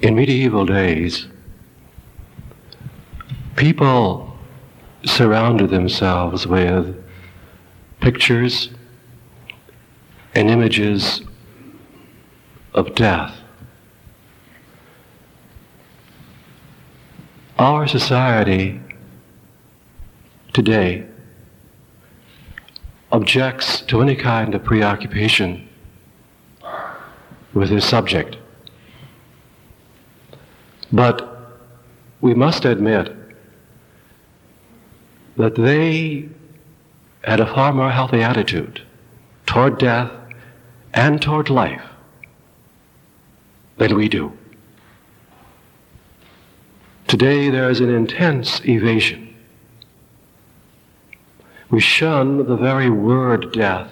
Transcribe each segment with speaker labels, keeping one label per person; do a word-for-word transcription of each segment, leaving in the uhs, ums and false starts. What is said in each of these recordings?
Speaker 1: In medieval days, people surrounded themselves with pictures and images of death. Our society today objects to any kind of preoccupation with this subject. But we must admit that they had a far more healthy attitude toward death and toward life than we do. Today there is an intense evasion. We shun the very word death.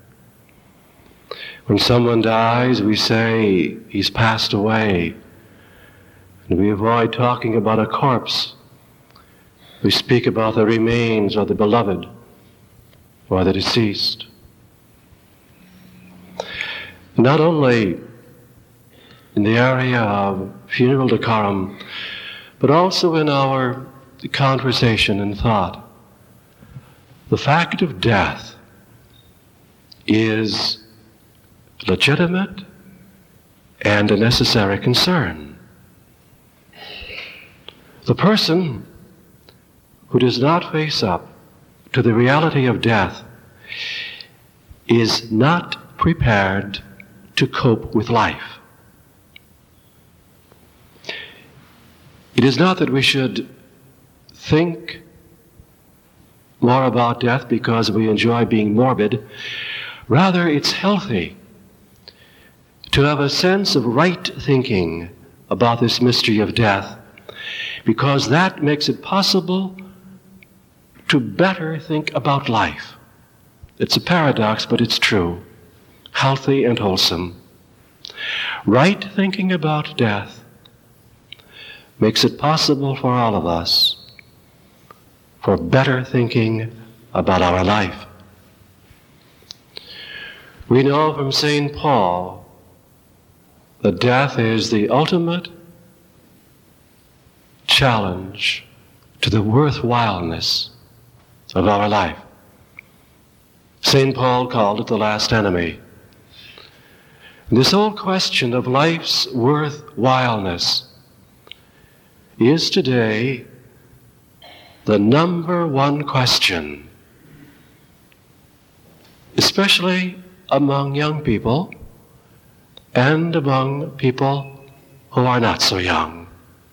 Speaker 1: When someone dies, we say he's passed away, and we avoid talking about a corpse. We speak about the remains of the beloved or the deceased. Not only in the area of funeral decorum, but also in our conversation and thought, the fact of death is legitimate and a necessary concern. The person who does not face up to the reality of death is not prepared to cope with life. It is not that we should think more about death because we enjoy being morbid. Rather, it's healthy to have a sense of right thinking about this mystery of death, because that makes it possible to better think about life. It's a paradox, but it's true. Healthy and wholesome. Right thinking about death makes it possible for all of us for better thinking about our life. We know from Saint Paul that death is the ultimate challenge to the worthwhileness of our life. Saint Paul called it the last enemy. This whole question of life's worthwhileness is today the number one question, especially among young people and among people who are not so young.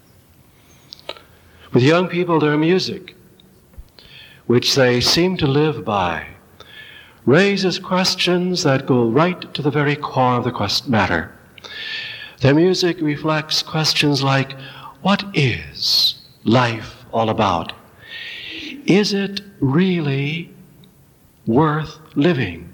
Speaker 1: With young people, their music, which they seem to live by, raises questions that go right to the very core of the quest- matter. Their music reflects questions like, what is life all about? Is it really worth living?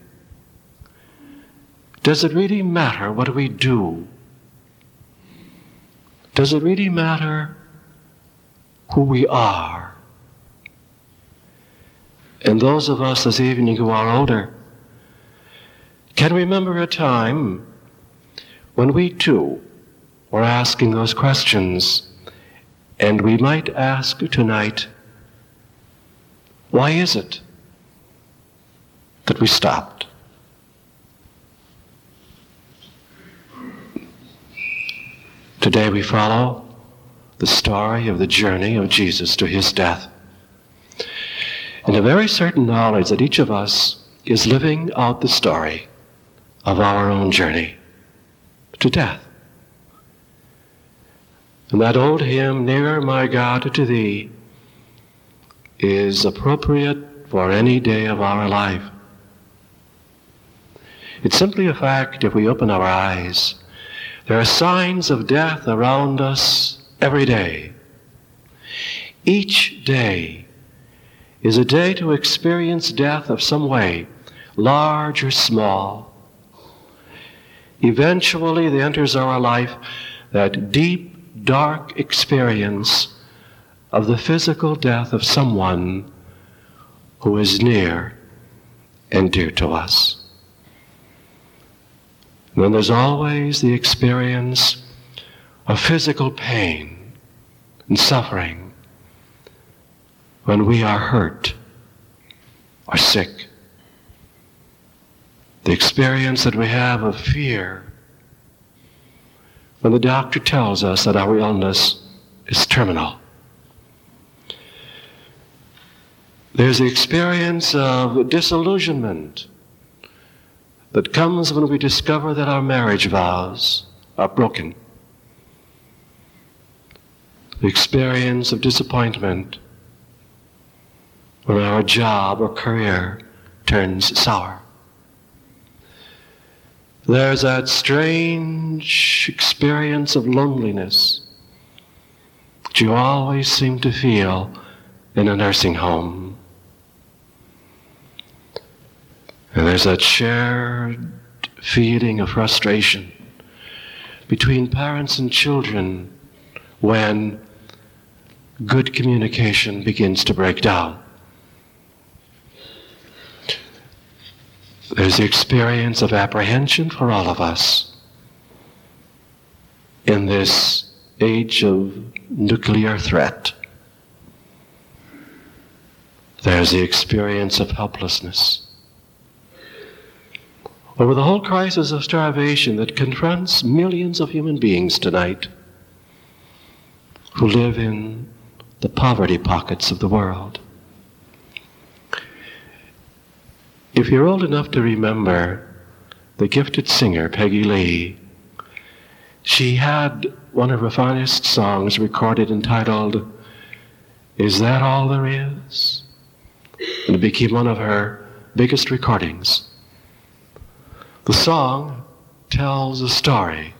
Speaker 1: Does it really matter what we do? Does it really matter who we are? And those of us this evening who are older can remember a time when we too were asking those questions, and we might ask tonight, why is it that we stopped? Today we follow the story of the journey of Jesus to his death, in a very certain knowledge that each of us is living out the story of our own journey to death. And that old hymn, Nearer, My God, to Thee, is appropriate for any day of our life. It's simply a fact, if we open our eyes, there are signs of death around us every day. Each day is a day to experience death of some way, large or small. Eventually there enters our life that deep, dark experience of the physical death of someone who is near and dear to us. And then there's always the experience of physical pain and suffering when we are hurt or sick. The experience that we have of fear when the doctor tells us that our illness is terminal. There's the experience of disillusionment that comes when we discover that our marriage vows are broken. The experience of disappointment when our job or career turns sour. There's that strange experience of loneliness that you always seem to feel in a nursing home. And there's that shared feeling of frustration between parents and children when good communication begins to break down. There's the experience of apprehension for all of us in this age of nuclear threat. There's the experience of helplessness over the whole crisis of starvation that confronts millions of human beings tonight who live in the poverty pockets of the world. If you're old enough to remember the gifted singer Peggy Lee, she had one of her finest songs recorded entitled, "Is That All There Is?" And it became one of her biggest recordings. The song tells a story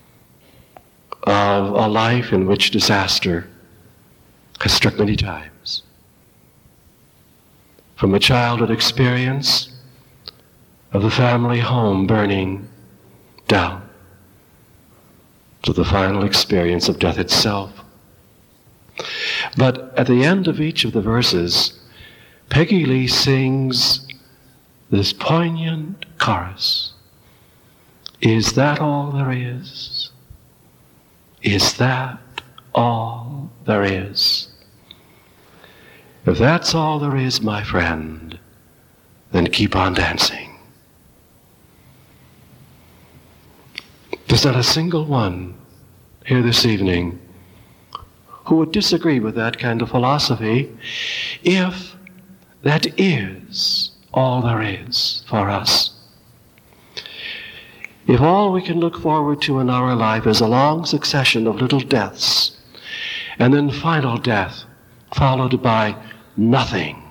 Speaker 1: of a life in which disaster has struck many times. From a childhood experience of the family home burning down to the final experience of death itself. But at the end of each of the verses, Peggy Lee sings this poignant chorus. Is that all there is? Is that all there is? If that's all there is, my friend, then keep on dancing. There's not a single one here this evening who would disagree with that kind of philosophy if that is all there is for us. If all we can look forward to in our life is a long succession of little deaths, and then final death followed by nothing,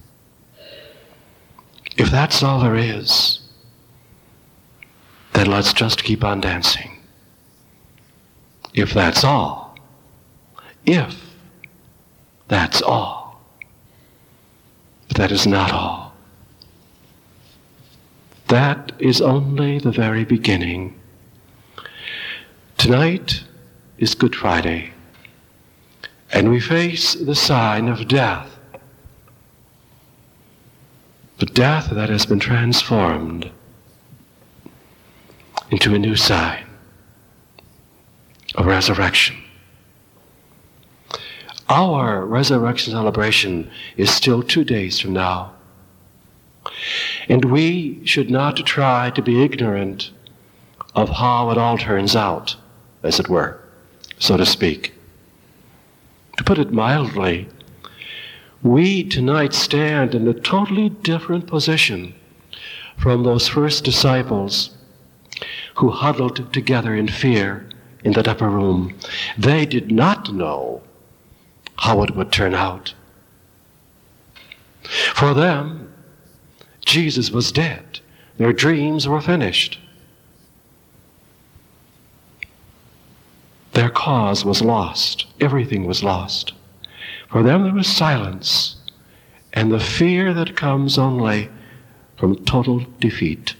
Speaker 1: if that's all there is, then let's just keep on dancing. If that's all, if that's all, but that is not all. That is only the very beginning. Tonight is Good Friday, and we face the sign of death. But death that has been transformed into a new sign of resurrection. Our resurrection celebration is still two days from now. And we should not try to be ignorant of how it all turns out, as it were, so to speak. To put it mildly, we tonight stand in a totally different position from those first disciples who huddled together in fear in that upper room. They did not know how it would turn out. For them, Jesus was dead. Their dreams were finished. Their cause was lost. Everything was lost. For them there was silence and the fear that comes only from total defeat.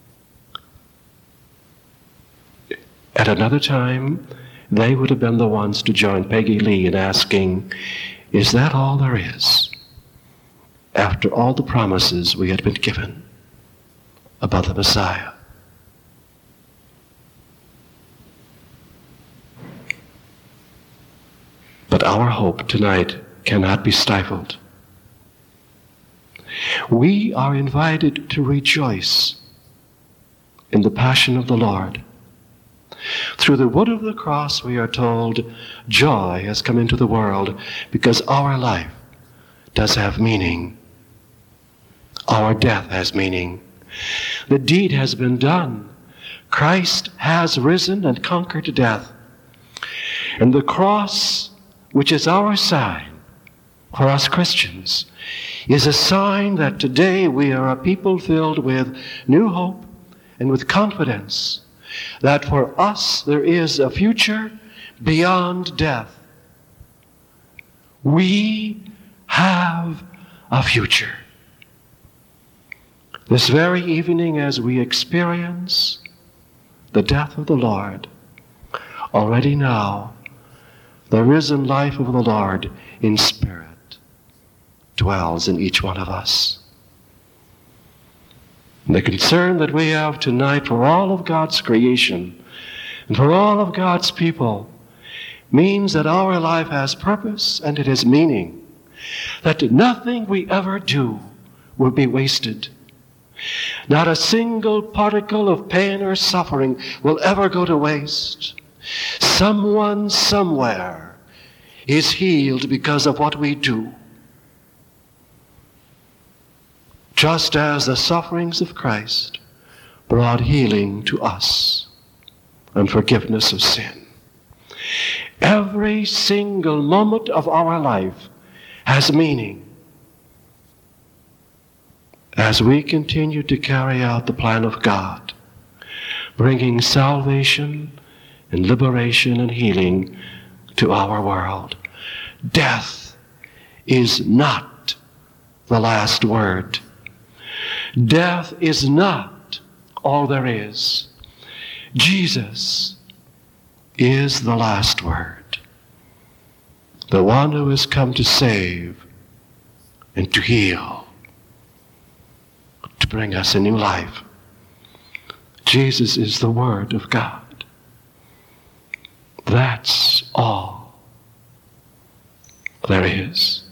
Speaker 1: At another time, they would have been the ones to join Peggy Lee in asking, is that all there is? After all the promises we had been given about the Messiah. But our hope tonight cannot be stifled. We are invited to rejoice in the passion of the Lord. Through the wood of the cross, we are told, joy has come into the world because our life does have meaning. Our death has meaning. The deed has been done. Christ has risen and conquered death. And the cross, which is our sign for us Christians, is a sign that today we are a people filled with new hope and with confidence that for us there is a future beyond death. We have a future. This very evening, as we experience the death of the Lord, already now the risen life of the Lord in spirit dwells in each one of us. And the concern that we have tonight for all of God's creation and for all of God's people means that our life has purpose and it has meaning, that nothing we ever do will be wasted. Not a single particle of pain or suffering will ever go to waste. Someone somewhere is healed because of what we do. Just as the sufferings of Christ brought healing to us and forgiveness of sin. Every single moment of our life has meaning as we continue to carry out the plan of God, bringing salvation and liberation and healing to our world. Death is not the last word. Death is not all there is. Jesus is the last word. The one who has come to save and to heal, to bring us a new life. Jesus is the Word of God. That's all there is.